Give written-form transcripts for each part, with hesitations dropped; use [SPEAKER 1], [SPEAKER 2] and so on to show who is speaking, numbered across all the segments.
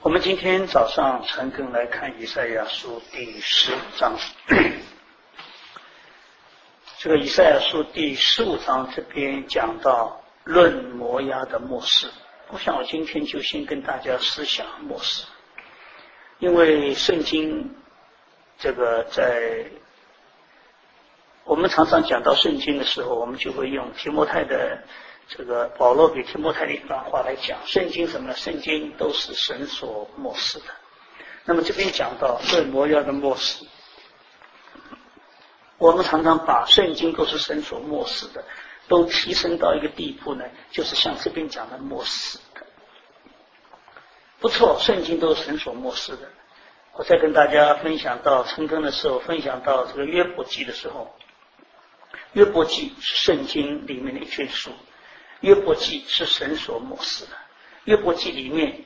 [SPEAKER 1] 我们今天早上陈更来看以赛亚书第15章。这个以赛亚书第15章这边讲到论摩押的末世，我想我今天就先跟大家思想末世，因为圣经这个在我们常常讲到圣经的时候，我们就会用提摩太的这个保罗给提摩太的一段话来讲，圣经什么呢？圣经都是神所默示的。那么这边讲到论摩押的末世，我们常常把圣经都是神所默示的都提升到一个地步呢，就是像这边讲的末世的。不错，圣经都是神所默示的。我在跟大家分享到陈更的时候，分享到这个约伯记的时候，约伯记是圣经里面的一卷书，约伯记是神所默示的。约伯记里面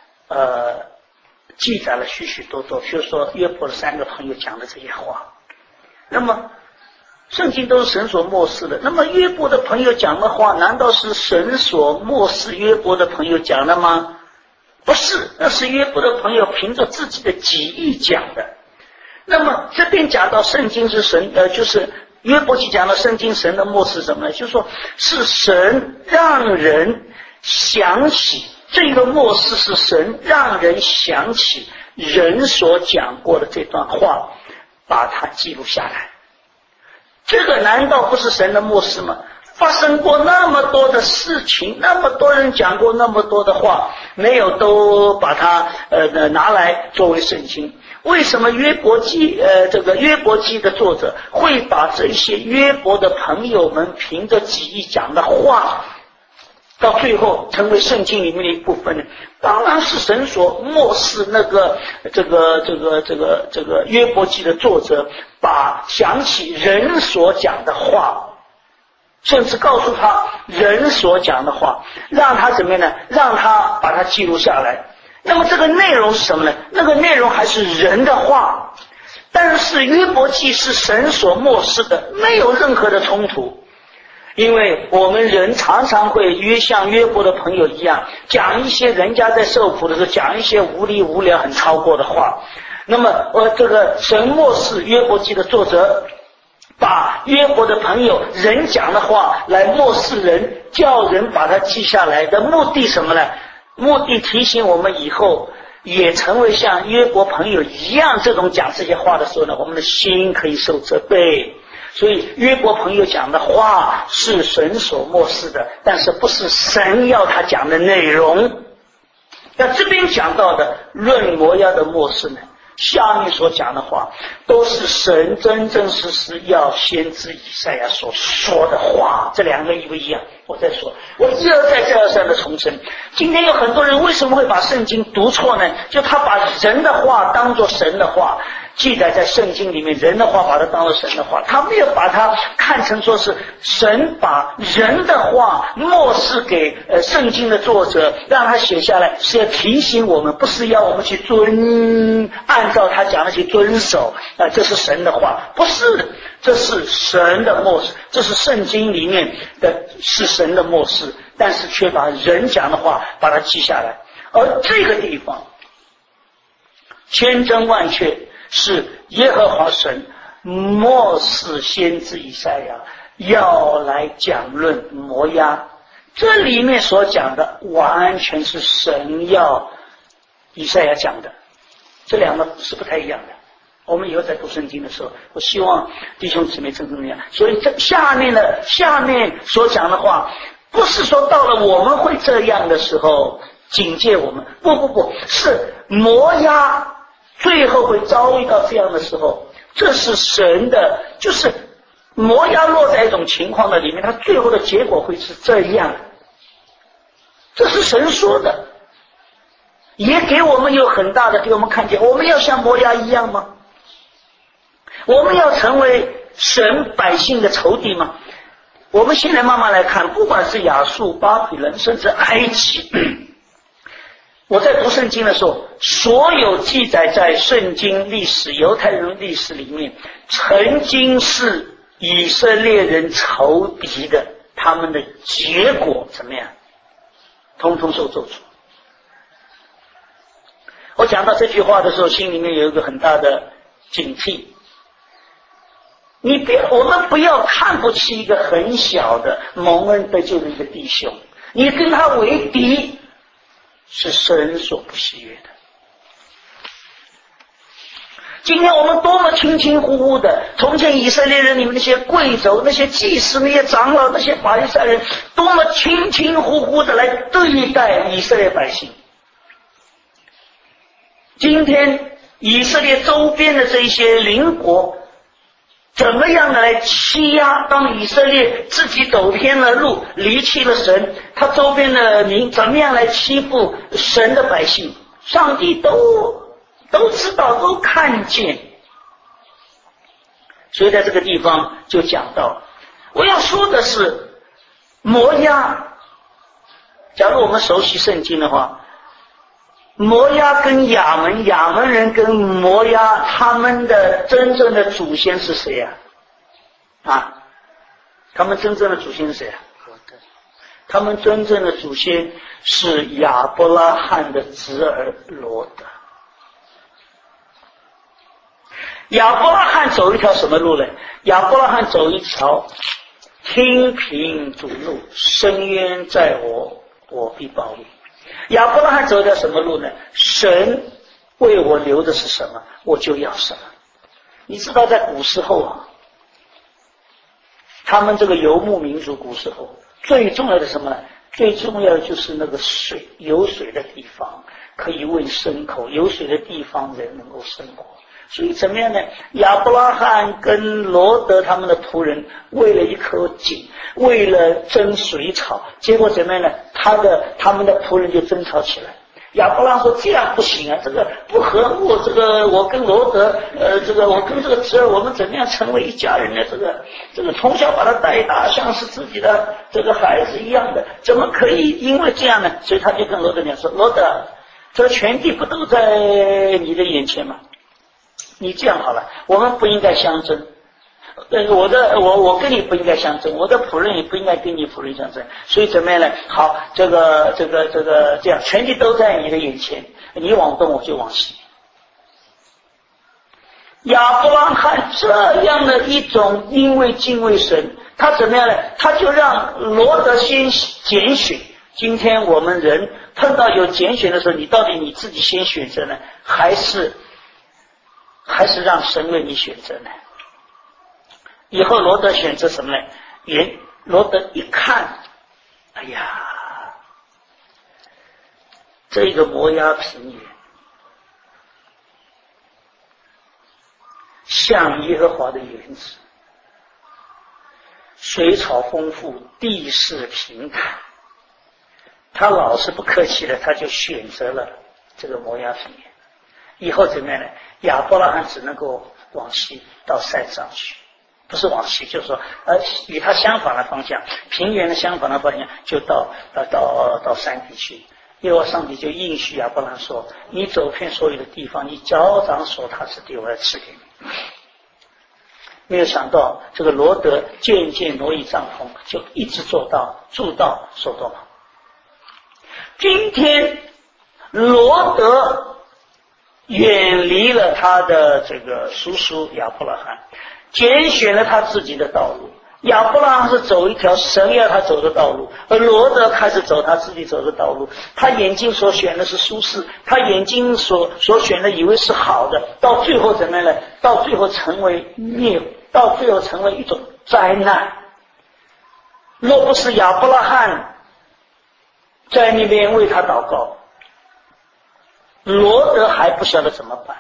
[SPEAKER 1] 记载了许许多多，比如说约伯的3个朋友讲的这些话。那么圣经都是神所默示的，那么约伯的朋友讲的话，难道是神所默示约伯的朋友讲的吗？不是，那是约伯的朋友凭着自己的己意讲的。那么这边讲到圣经是神就是约伯记讲到圣经神的默示什么呢？就是说是神让人想起，这个默示是神让人想起人所讲过的这段话，把它记录下来。这个难道不是神的默示吗？发生过那么多的事情，那么多人讲过那么多的话，没有都把它拿来作为圣经。为什么约伯记这个约伯记的作者会把这些约伯的朋友们凭着己意讲的话到最后成为圣经里面的一部分呢？当然是神所默示那个这个约伯记的作者把想起人所讲的话，甚至告诉他人所讲的话，让他怎么样呢？让他把它记录下来。那么这个内容是什么呢？那个内容还是人的话，但是约伯记是神所默示的，没有任何的冲突。因为我们人常常会像约伯的朋友一样，讲一些人家在受苦的时候讲一些无理无聊很超过的话。那么这个神默示约伯记的作者把约伯的朋友人讲的话来默示人，叫人把它记下来的目的什么呢？目的提醒我们以后也成为像约伯朋友一样这种讲这些话的时候呢，我们的心可以受责备。所以约伯朋友讲的话是神所默示的，但是不是神要他讲的内容。那这边讲到的论摩押的默示呢，下面所讲的话都是神真真实实要先知以赛亚所说的话。这两个一不一样？我再说，我一而再再而三的重申。今天有很多人为什么会把圣经读错呢？就他把人的话当作神的话，记载在圣经里面，人的话把它当作神的话，他没有把它看成说是神把人的话默示给圣经的作者，让他写下来，是要提醒我们，不是要我们去按照他讲的去遵守这是神的话，不是的，这是神的默示，这是圣经里面的是神的默示，但是却把人讲的话把它记下来。而这个地方千真万确是耶和华神默示先知以赛亚要来讲论摩押，这里面所讲的完全是神要以赛亚讲的，这两个是不太一样的。我们以后在读圣经的时候，我希望弟兄姊妹真正这样。所以这下面所讲的话，不是说到了我们会这样的时候警戒我们，不，是摩押最后会遭遇到这样的时候，这是神的，就是摩押落在一种情况的里面，它最后的结果会是这样，这是神说的，也给我们有很大的给我们看见，我们要像摩押一样吗？我们要成为神百姓的仇敌吗？我们现在慢慢来看，不管是亚述、巴比伦，甚至埃及，我在读圣经的时候，所有记载在圣经历史、犹太人历史里面曾经是以色列人仇敌的，他们的结果怎么样？通通受咒诅。 我讲到这句话的时候，心里面有一个很大的警惕。我们不要看不起一个很小的蒙恩得救的一个弟兄，你跟他为敌，是神所不喜悦的。今天我们多么轻轻忽忽的，从前以色列人你们那些贵族、那些祭司、那些长老、那些法利赛人，多么轻轻忽忽的来对待以色列百姓。今天以色列周边的这些邻国，怎么样的来欺压？当以色列自己走偏了路，离弃了神，他周边的民怎么样来欺负神的百姓？上帝都知道，都看见。所以在这个地方就讲到，我要说的是摩押。假如我们熟悉圣经的话，摩押跟亚门，亚门人跟摩押，他们的真正的祖先是谁呀？他们真正的祖先是谁呀？他们真正的祖先是亚伯拉罕的侄儿罗德。亚伯拉罕走一条什么路呢？亚伯拉罕走一条天平主路，深渊在我，我必报应。亚伯拉罕走一条什么路呢？神为我留的是什么，我就要什么。你知道在古时候他们这个游牧民族古时候最重要的什么呢？最重要的就是那个水，有水的地方可以喂牲口，有水的地方人能够生活。所以怎么样呢？亚伯拉罕跟罗德他们的仆人为了一口井，为了争水草，结果怎么样呢？他们的仆人就争吵起来。亚伯拉罕说这样不行啊，这个不和睦，我跟罗德我跟这个侄儿，我们怎么样成为一家人呢？这个从小把他带大，像是自己的这个孩子一样的，怎么可以因为这样呢？所以他就跟罗德讲说，罗德，这全地不都在你的眼前吗？你这样好了，我们不应该相争。我跟你不应该相争，我的仆人也不应该跟你仆人相争。所以怎么样呢？好，这样，全地都在你的眼前，你往东我就往西。亚伯拉罕这样的一种因为敬畏神，他怎么样呢？他就让罗德先拣选。今天我们人碰到有拣选的时候，你到底你自己先选择呢，还是让神为你选择呢？以后罗德选择什么呢？罗德一看，哎呀，这个摩押平原像耶和华的园子，水草丰富，地势平坦。他老是不客气的，他就选择了这个摩押平原。以后怎么样呢？亚伯拉罕只能够往西到山上去，不是往西，就是说与他相反的方向，平原的相反的方向，就到山地去。耶和华上帝就应许亚伯拉罕说，你走遍所有的地方，你脚掌所踏之地，我要赐给你。没有想到这个罗德渐渐挪移帐篷，就一直住到所多玛。今天罗德远离了他的这个叔叔亚伯拉罕，拣选了他自己的道路。亚伯拉罕是走一条神要他走的道路，而罗德开始走他自己走的道路。他眼睛所选的是舒适，他眼睛所选的以为是好的，到最后怎么样呢？到最后成为一种灾难。若不是亚伯拉罕在那边为他祷告，罗德还不晓得怎么办。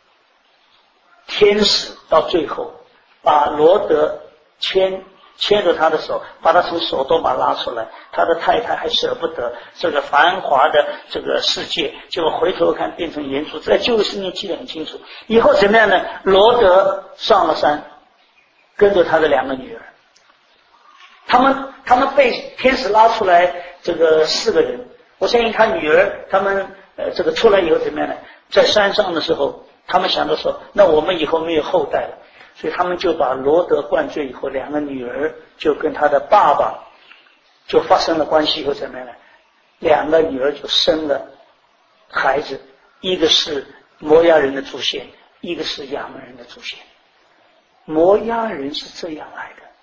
[SPEAKER 1] 天使到最后把罗德牵着他的手，把他从所多玛拉出来，他的太太还舍不得这个繁华的这个世界，结果回头看变成原主。在旧约圣经记得很清楚。以后怎么样呢？罗德上了山，跟着他的2个女儿，他们被天使拉出来，这个4个人。我相信他女儿他们这个出来以后怎么样呢？在山上的时候，他们想着说，那我们以后没有后代了，所以他们就把罗德灌醉以后，2个女儿就跟他的爸爸就发生了关系以后怎么样呢？2个女儿就生了孩子， 一个是摩押人的祖先，一个是亚门人的祖先。摩押人是这样来的，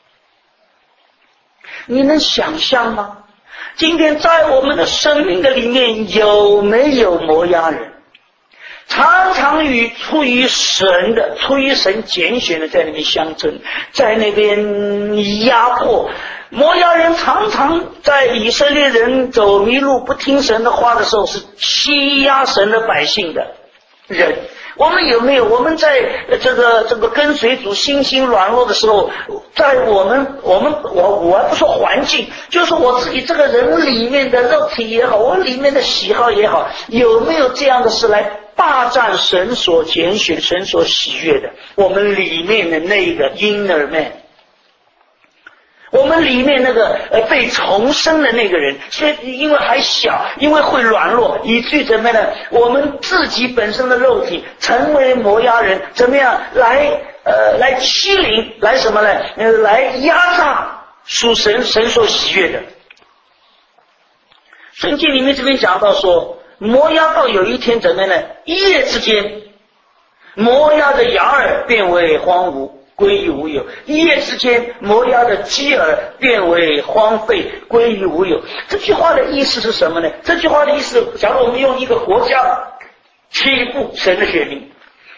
[SPEAKER 1] 你能想象吗？今天在我们的生命的里面有没有摩押人？常常出于神拣选的在那边相争，在那边压迫。摩押人常常在以色列人走迷路不听神的话的时候，是欺压神的百姓的人。我们有没有？我们在这个跟随主心软弱的时候，在我还不说环境，就是我自己这个人里面的肉体也好，我里面的喜好也好，有没有这样的事来霸占神所拣选、神所喜悦的？我们里面的那个 inner man， 我们里面那个被重生的那个人，所以因为还小，因为会软弱，以至于怎么样呢？我们自己本身的肉体成为摩押人，怎么样来欺凌，来什么呢？来压榨属神所喜悦的。圣经里面这边讲到说，摩押到有一天怎么样呢？一夜之间，摩押的雅尔变为荒芜，归于无有。一夜之间，摩押的基尔变为荒废，归于无有。这句话的意思是什么呢？这句话的意思，假如我们用一个国家欺负神的选民，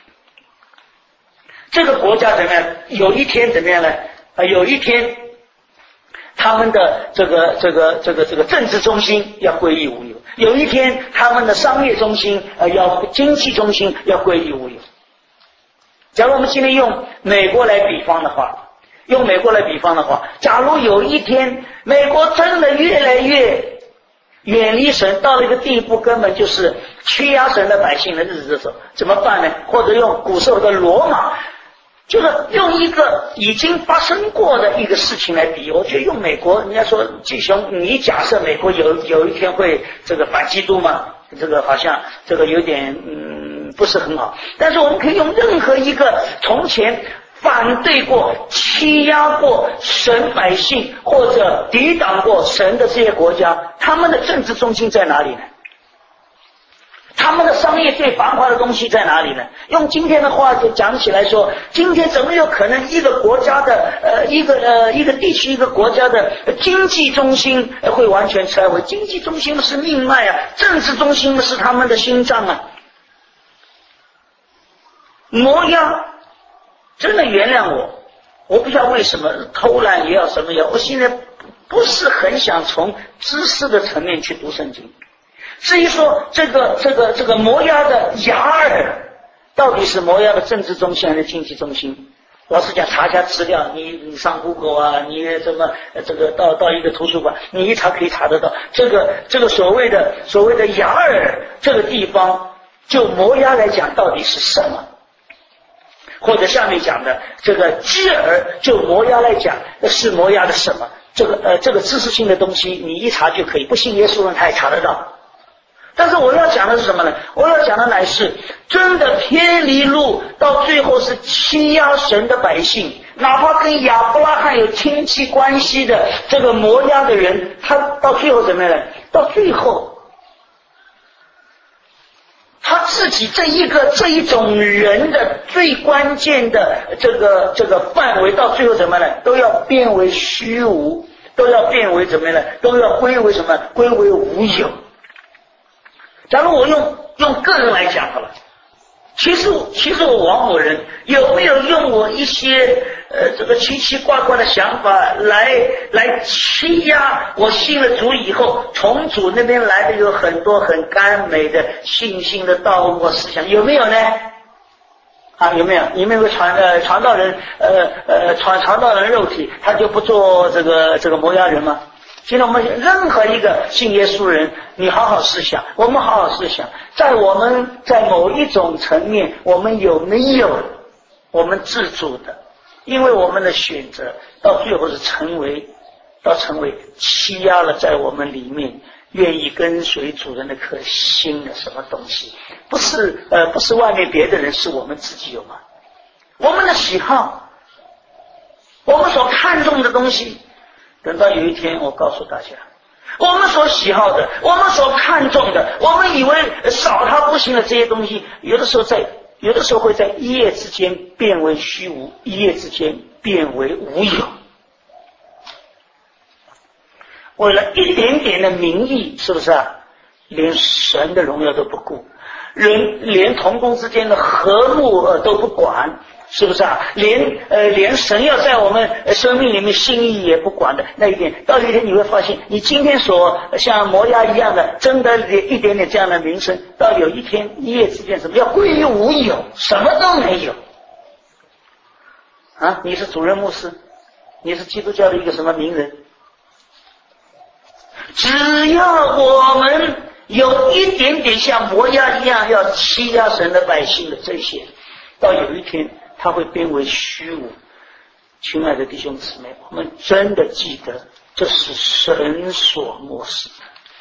[SPEAKER 1] 这个国家怎么样？有一天怎么样呢？有一天他们的这个政治中心要归于无有，有一天他们的商业中心经济中心要归于无有。假如我们今天用美国来比方的话，假如有一天美国真的越来越远离神，到了一个地步，根本就是欺压神的百姓的日子的时候，怎么办呢？或者用古时候的罗马，就是用一个已经发生过的一个事情来比。我觉得用美国，人家说季兄，你假设美国有一天会这个反基督吗？这个好像这个有点不是很好。但是我们可以用任何一个从前反对过、欺压过神百姓或者抵挡过神的这些国家，他们的政治中心在哪里呢？他们的商业最繁华的东西在哪里呢？用今天的话就讲起来说，今天怎么有可能一个国家的一个地区一个国家的经济中心会完全拆毁？经济中心是命脉啊，政治中心是他们的心脏啊。摩押真的原谅我不知道为什么偷懒也要什么也要，我现在不是很想从知识的层面去读圣经。至于说这个摩押的雅尔到底是摩押的政治中心还是经济中心？老实讲，查一下资料，你上 Google 啊，你怎么这个到一个图书馆，你一查可以查得到。这个所谓的雅尔这个地方，就摩押来讲到底是什么？或者下面讲的这个基尔，就摩押来讲是摩押的什么？这个知识性的东西，你一查就可以，不信耶稣人他也查得到。但是我要讲的是什么呢？我要讲的乃是真的偏离路，到最后是欺压神的百姓，哪怕跟亚伯拉罕有亲戚关系的这个摩押的人，他到最后怎么样呢？到最后他自己这一种人的最关键的这个范围，到最后怎么呢？都要变为虚无，都要变为怎么呢？都要归为什么？归为无有。假如我用个人来讲好了，其实我王某人有没有用我一些这个奇奇怪怪的想法来欺压我信了主以后，从主那边来的有很多很甘美的信心的道路和思想，有没有呢？有没有？你们有传道人传道人肉体，他就不做这个摩押人吗？现在我们任何一个信耶稣人，你好好思想，我们好好思想，我们在某一种层面，我们有没有我们自主的？因为我们的选择到最后是成为欺压了在我们里面愿意跟随主的那颗心的什么东西？不是外面别的人，是我们自己有吗？我们的喜好，我们所看重的东西。等到有一天，我告诉大家， 我们所喜好的，我们所看重的，我们以为少它不行的这些东西，有的时候会在一夜之间变为虚无，一夜之间变为无有。为了一点点的名义，是不是啊？连神的荣耀都不顾，连同工之间的和睦都不管，是不是啊？连神要在我们生命里面心意也不管的那一点，到有一天你会发现，你今天所像摩押一样的争得一点点这样的名声，到有一天一夜之间什么要归于无有，什么都没有啊！你是主任牧师，你是基督教的一个什么名人，只要我们有一点点像摩押一样要欺压神的百姓的这些，到有一天它会变为虚无。亲爱的弟兄姊妹，我们真的记得这是神所默示的。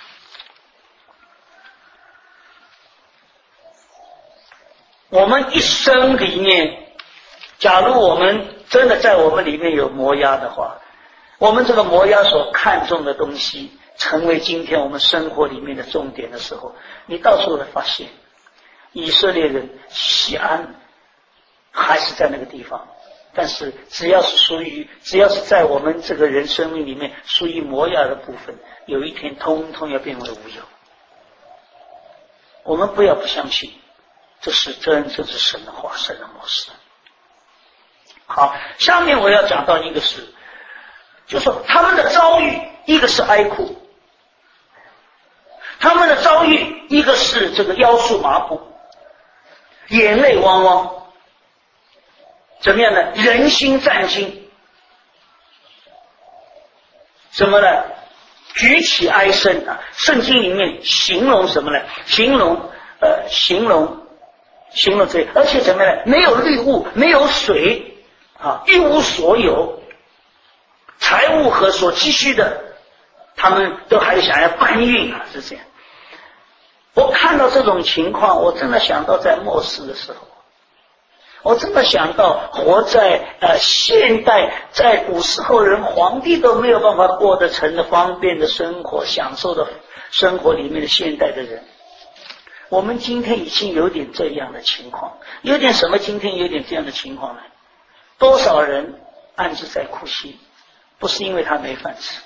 [SPEAKER 1] 我们一生里面，假如我们真的在我们里面有摩押的话，我们这个摩押所看重的东西成为今天我们生活里面的重点的时候，你到时候会发现以色列人西安还是在那个地方，但是只要是在我们这个人生命里面属于摩押的部分，有一天通通要变为无有。我们不要不相信，这是真正是神的话，神的模式。好，下面我要讲到一个事，就是说他们的遭遇，一个是哀哭，他们的遭遇，一个是这个腰束麻布，眼泪汪汪，怎么样呢？人心战惊，什么呢？举起哀声啊！圣经里面形容什么呢？形容这，而且怎么样呢？没有绿物，没有水啊，一无所有，财物和所积蓄的，他们都还想要搬运啊，是这样。我看到这种情况，我真的想到在末世的时候，我真的想到活在现代，在古时候人皇帝都没有办法过得成的方便的生活，享受的生活里面的现代的人，我们今天已经有点这样的情况。有点什么？今天有点这样的情况呢？多少人暗自在哭泣，不是因为他没饭吃，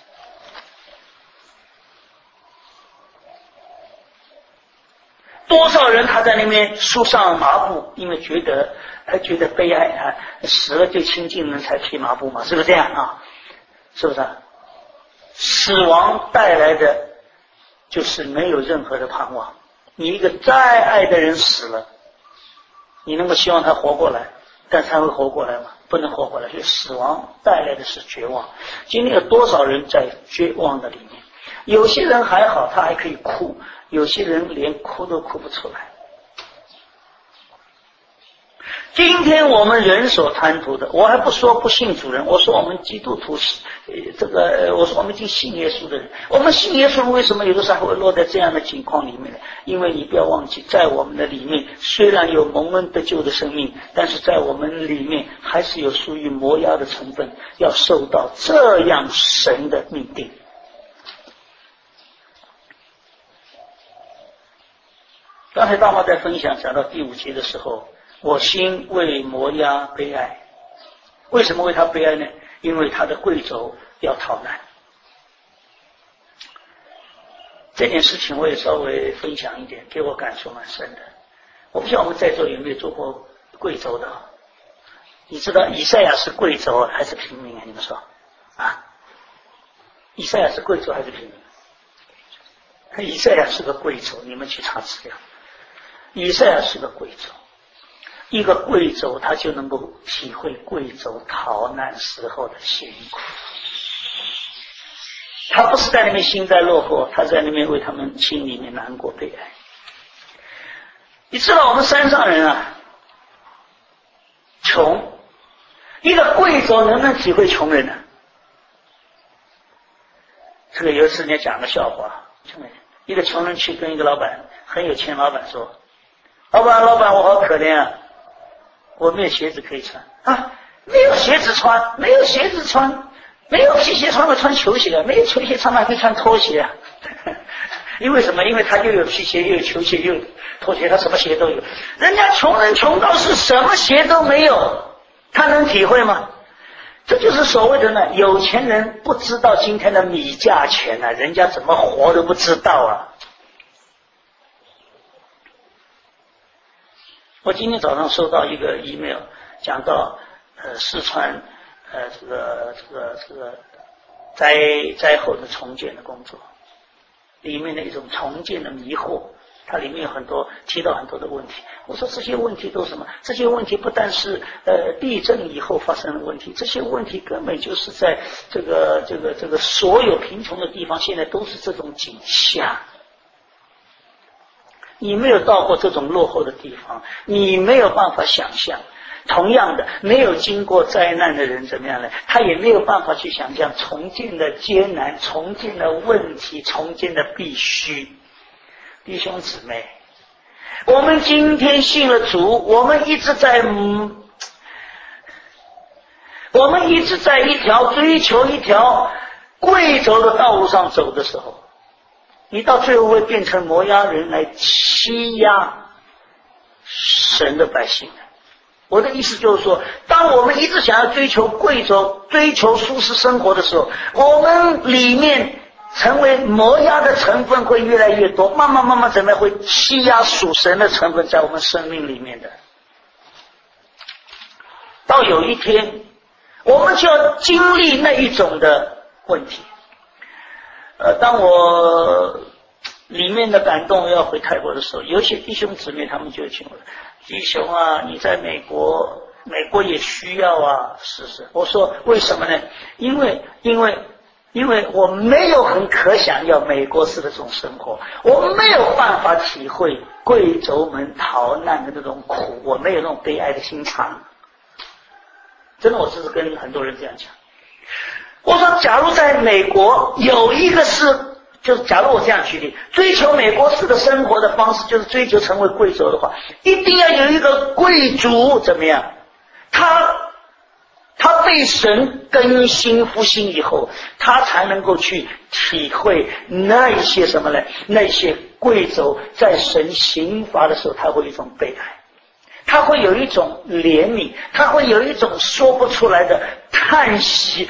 [SPEAKER 1] 多少人他在那边梳上麻布，因为觉得悲哀啊，死了最亲近的人才披麻布嘛，是不是这样啊？是不是啊？死亡带来的就是没有任何的盼望。你一个再爱的人死了，你能够希望他活过来，但他会活过来吗？不能活过来。所以死亡带来的是绝望。今天有多少人在绝望的里面？有些人还好，他还可以哭，有些人连哭都哭不出来。今天我们人所贪图的，我还不说不信主人，我说我们基督徒，我说我们已经信耶稣的人，我们信耶稣为什么有的时候还会落在这样的情况里面呢？因为你不要忘记，在我们的里面虽然有蒙恩得救的生命，但是在我们里面还是有属于摩押的成分，要受到这样神的命定。刚才大妈在分享讲到第5节的时候，我心为摩押悲哀。为什么为他悲哀呢？因为他的贵胄要逃难。这件事情我也稍微分享一点，给我感触蛮深的。我不知道我们在座有没有做过贵胄的？你知道以赛亚是贵胄还是平民啊？你们说啊？以赛亚是贵胄还是平民？以赛亚是个贵胄，你们去查资料。以赛亚是个贵胄，一个贵胄他就能够体会贵胄逃难时候的辛苦。他不是在那边幸灾乐祸，他在那边为他们心里面难过悲哀。你知道我们山上人啊，穷，一个贵胄能不能体会穷人呢？这个有一次人家讲个笑话，一个穷人去跟一个老板，很有钱老板说，老板我好可怜啊，我没有鞋子可以穿啊，没有鞋子穿，没有皮鞋穿了穿球鞋，没有球鞋穿了可以穿拖鞋啊。 因为什么？因为他又有皮鞋，又有球鞋，又有拖鞋，他什么鞋都有。人家穷人穷到是什么鞋都没有，他能体会吗？这就是所谓的呢，有钱人不知道今天的米价钱啊，人家怎么活都不知道啊。我今天早上收到一个 email， 讲到四川这个灾后的重建的工作，里面的一种重建的迷惑，它里面有很多提到很多的问题。我说这些问题都是什么？这些问题不但是地震以后发生的问题，这些问题根本就是在这个所有贫穷的地方现在都是这种景象。你没有到过这种落后的地方，你没有办法想象。同样的，没有经过灾难的人怎么样呢？他也没有办法去想象重建的艰难，重建的问题，重建的必须。弟兄姊妹，我们今天信了主，我们一直在一条追求一条贵族的道路上走的时候，你到最后会变成摩押人来欺压神的百姓。我的意思就是说，当我们一直想要追求贵族、追求舒适生活的时候，我们里面成为摩押的成分会越来越多，慢慢怎么样会欺压属神的成分在我们生命里面的。到有一天，我们就要经历那一种的问题。当我里面的感动要回泰国的时候，有些弟兄姊妹他们就请我，弟兄啊，你在美国也需要啊。是，我说为什么呢？因为我没有很可想要美国式的这种生活，我没有办法体会贵族们逃难的那种苦，我没有那种悲哀的心肠。真的，我这是跟很多人这样讲。我说假如在美国有一个是，就是假如我这样举例，追求美国式的生活的方式就是追求成为贵族的话，一定要有一个贵族怎么样，他被神更新复兴以后，他才能够去体会那一些什么呢？那些贵族在神刑罚的时候，他会有一种悲哀，他会有一种怜悯，他会有一种说不出来的叹息。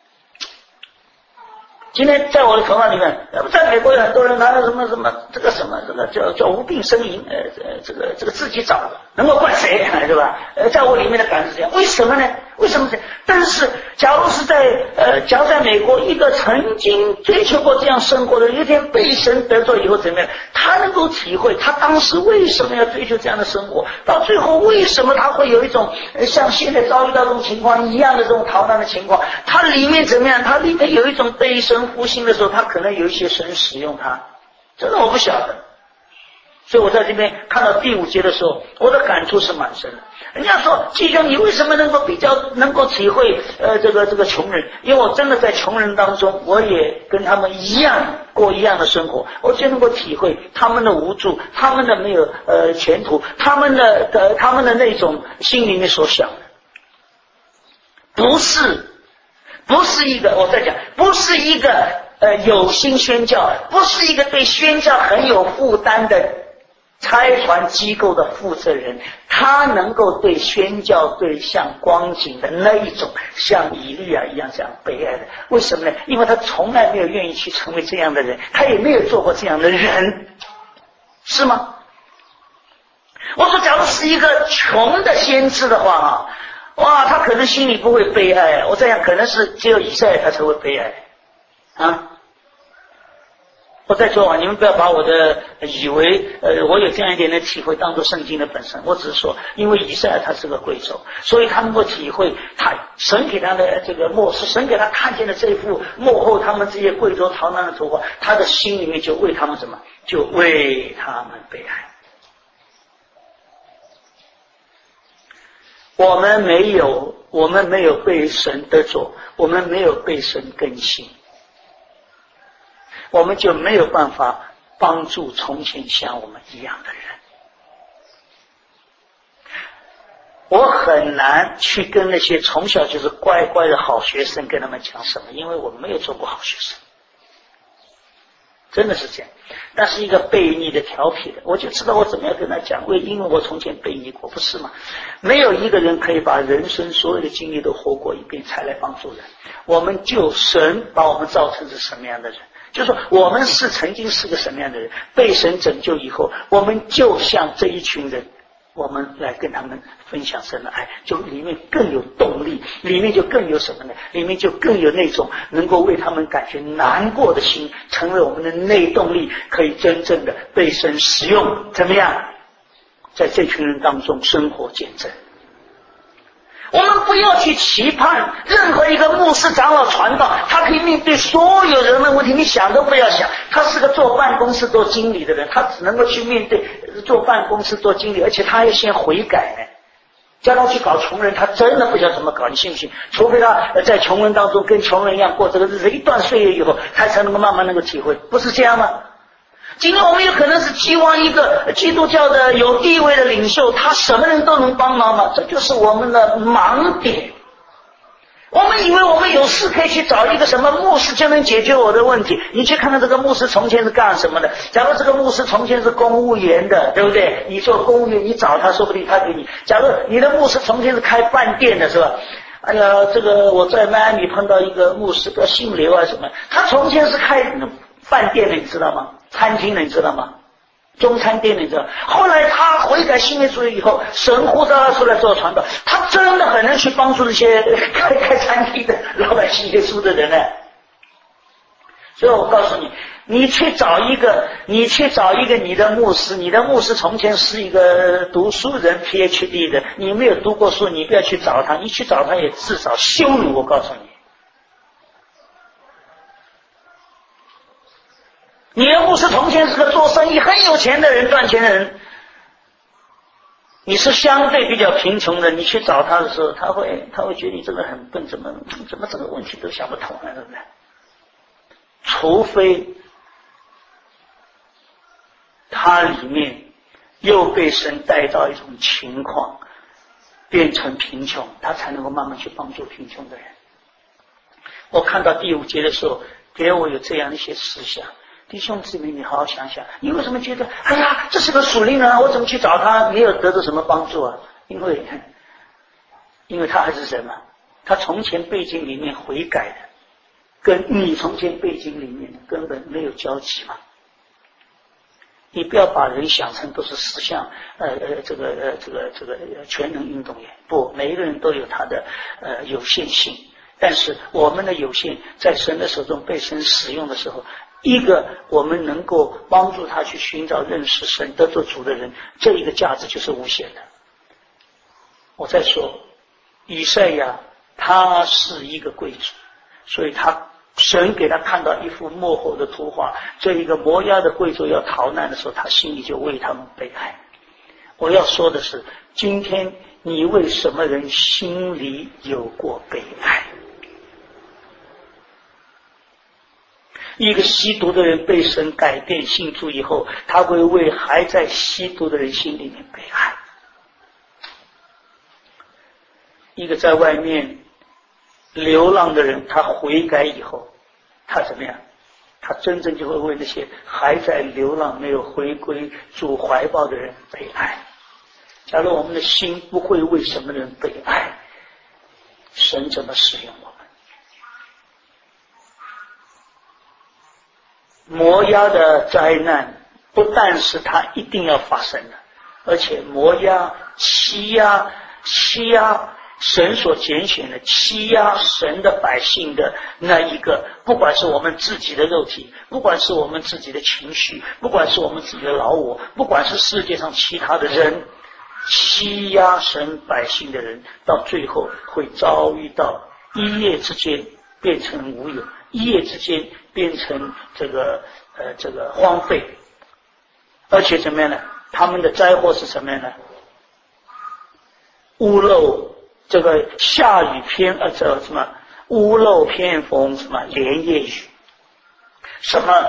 [SPEAKER 1] 今天在我的头脑里面，在美国有很多人拿什么这个叫无病呻吟，这个自己找的，能够怪谁，对吧？在我里面的感觉是这样，为什么呢？为什么这样？但是假如在美国，一个曾经追求过这样生活的，有一天被神得罪以后怎么样？他能够体会他当时为什么要追求这样的生活，到最后为什么他会有一种像现在遭遇到这种情况一样的这种逃难的情况，他里面怎么样？他里面有一种被神复兴的时候，他可能有一些神使用他，真的我不晓得。所以我在这边看到第5节的时候，我的感触是蛮深的。人家说弟兄，你为什么能够体会这个穷人？因为我真的在穷人当中，我也跟他们一样过一样的生活，我就能够体会他们的无助，他们的没有前途，他们的那种心里面所想的，不是一个，我在讲，不是一个有心宣教，不是一个对宣教很有负担的差传机构的负责人，他能够对宣教对象光景的那一种像以利亚一样这样悲哀的。为什么呢？因为他从来没有愿意去成为这样的人，他也没有做过这样的人，是吗？我说假如是一个穷的先知的话哇，他可能心里不会悲哀。我在想可能是只有以赛亚他才会悲哀啊。我在说你们不要把我的以为我有这样一点的体会当作圣经的本身，我只是说因为以赛亚他是个贵族，所以他能够体会神给他的这个末世，神给他看见的这幅幕后他们这些贵族逃难的图画，他的心里面就为他们什么，就为他们悲哀。我们没有被神得着，我们没有被神更新，我们就没有办法帮助从前像我们一样的人。我很难去跟那些从小就是乖乖的好学生跟他们讲什么，因为我没有做过好学生。 真的是这样。但是一个悖逆的调皮的，我就知道我怎么样跟他讲，因为我从前悖逆过，不是吗？没有一个人可以把人生所有的经历都活过一遍才来帮助人。我们就神把我们造成是什么样的人，就是说我们是曾经是个什么样的人，被神拯救以后，我们就像这一群人，我们来跟他们分享神的爱，就里面更有动力，里面就更有什么呢？里面就更有那种能够为他们感觉难过的心，成为我们的内动力，可以真正的被神使用。怎么样？在这群人当中生活见证。我们不要去期盼任何一个牧师长老传道他可以面对所有人的问题，你想都不要想。他是个坐办公室做经理的人，他只能够去面对坐办公室做经理，而且他要先悔改呢。叫他去搞穷人，他真的不晓得怎么搞，你信不信？除非他在穷人当中跟穷人一样过这个日子一段岁月以后，他才能够慢慢能够体会，不是这样吗？今天我们有可能是期望一个基督教的有地位的领袖，他什么人都能帮忙吗？这就是我们的盲点。我们以为我们有事可以去找一个什么牧师就能解决我的问题。你去看看这个牧师从前是干什么的，假如这个牧师从前是公务员的，对不对？你做公务员，你找他说不定他给你。假如你的牧师从前是开饭店的，是吧？哎呀，这个我在迈阿密碰到一个牧师叫姓刘啊什么，他从前是开饭店的，你知道吗？餐厅的，你知道吗？中餐店的，你知道。后来他悔改信耶稣以后，神呼召他出来做传道，他真的很能去帮助那些开餐厅的老百姓耶稣的人呢。所以我告诉你，你去找一个你的牧师，你的牧师从前是一个读书人 PhD 的，你没有读过书，你不要去找他，你去找他也至少羞辱，我告诉你。你的牧师从前是个做生意很有钱的人，赚钱的人，你是相对比较贫穷的，你去找他的时候，他会觉得你这个很笨，怎么这个问题都想不通了，对不对？除非他里面又被神带到一种情况，变成贫穷，他才能够慢慢去帮助贫穷的人。我看到第5节的时候，给我有这样一些思想。弟兄姊妹，你好好想想，你为什么觉得哎呀这是个属灵人啊，我怎么去找他没有得到什么帮助啊？因为他还是人嘛，他从前背景里面悔改的跟你从前背景里面根本没有交集嘛。你不要把人想成都是思想全能运动员，不，每一个人都有他的有限性，但是我们的有限在神的手中被神使用的时候，一个我们能够帮助他去寻找认识神得做主的人，这一个价值就是无限的。我再说，以赛亚他是一个贵族，所以神给他看到一幅幕后的图画，这一个摩押的贵族要逃难的时候，他心里就为他们悲哀。我要说的是，今天你为什么人心里有过悲哀？一个吸毒的人被神改变信主以后，他会为还在吸毒的人心里面悲哀。一个在外面流浪的人，他悔改以后，他怎么样？他真正就会为那些还在流浪没有回归主怀抱的人悲哀。假如我们的心不会为什么人悲哀，神怎么使用我们？摩押的灾难不但是它一定要发生的，而且摩押欺压神所拣选的，欺压神的百姓的那一个，不管是我们自己的肉体，不管是我们自己的情绪，不管是我们自己的老我，不管是世界上其他的人，欺压神百姓的人，到最后会遭遇到一夜之间变成无有，一夜之间变成这个荒废，而且怎么样呢？他们的灾祸是什么样呢？屋漏，这个下雨偏什么屋漏偏逢什么连夜雨，什么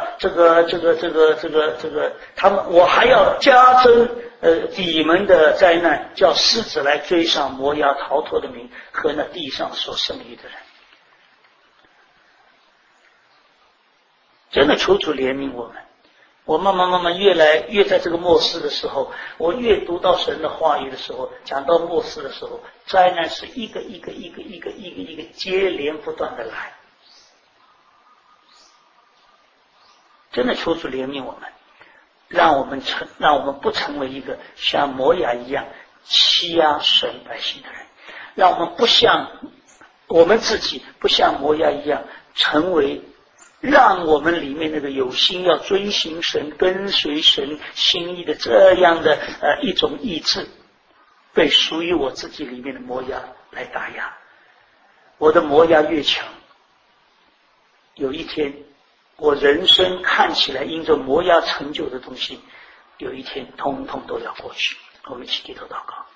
[SPEAKER 1] 他们我还要加增你们的灾难，叫狮子来追上摩押逃脱的民和那地上所生育的人。 真的求主怜悯我们。我慢慢越来越在这个末世的时候，我越读到神的话语的时候，讲到末世的时候，灾难是一个接连不断的来。真的求主怜悯我们，让我们不成为一个像摩押一样欺压神百姓的人，让我们不像我们自己不像摩押一样成为让我们里面那个有心要遵行神跟随神心意的这样的一种意志被属于我自己里面的摩押来打压。我的摩押越强，有一天我人生看起来因着摩押成就的东西，有一天通通都要过去。我们一起低头祷告。